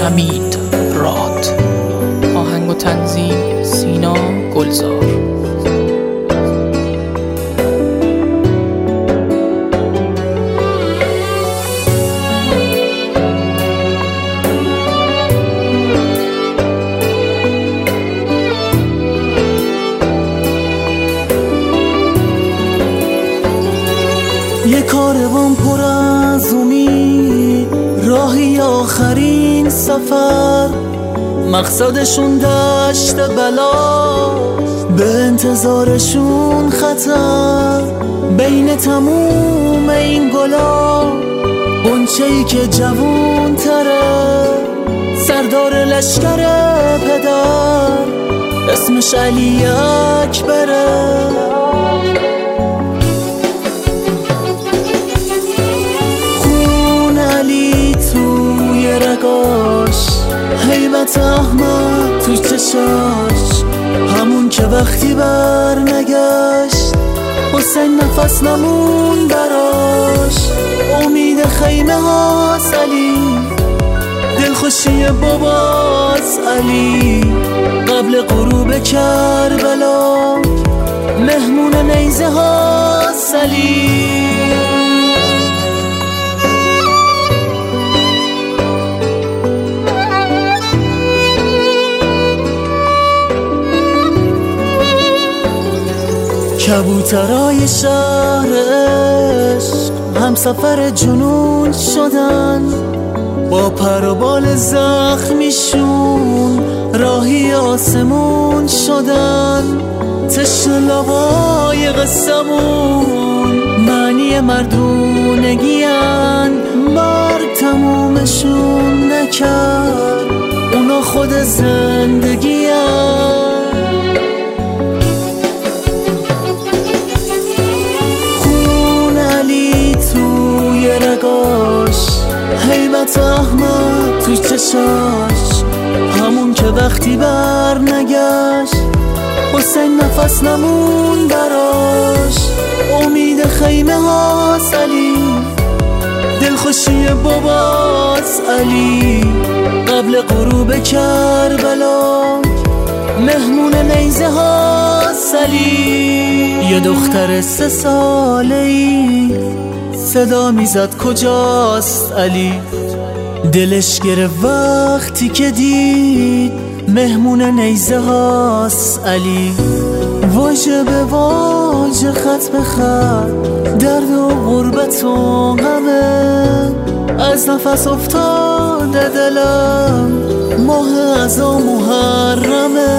حمید راد. آهنگ و تنظیم سینا گلزار. یه کاروان پر از امید، راهی آخرین سفر، مقصدشون دشت بلا، به انتظارشون خطر. بین تموم این گلا غنچه‌ای که جوون تره، سردار لشکر پدر، اسمش علی اکبره. هیبت احمد تو چشاش، همون که وقتی بر نگشت حسین نفس نمون براش. امید خیمه هاست علی، دلخوشی باباست علی، قبل غروب کربلا مهمون نیزه هاست علی. کبوترای شهر عشق هم سفر جنون شدن، با پر و بال زخمیشون راهی آسمون شدن. تشنه لبای قصمون معنی مردونگیان، مرگ تمومشون نکرد اونا خود زندگیان. هیبت احمد تو چشاش، همون که وقتی بر نگشت حسین نفس نمون براش. امید خیمه هاست علی، دلخوشی باباست علی، قبل غروب کربلا مهمون نیزه هاست علی. یه دختر 3 ساله‌ای صدا میزد کجاست علی، دلش گرفت وقتی که دید مهمون نیزه هاست علی. واژه به واژه خط به خط درد و غربت و غمه، از نفس افتاده دلم ماه از محرمه.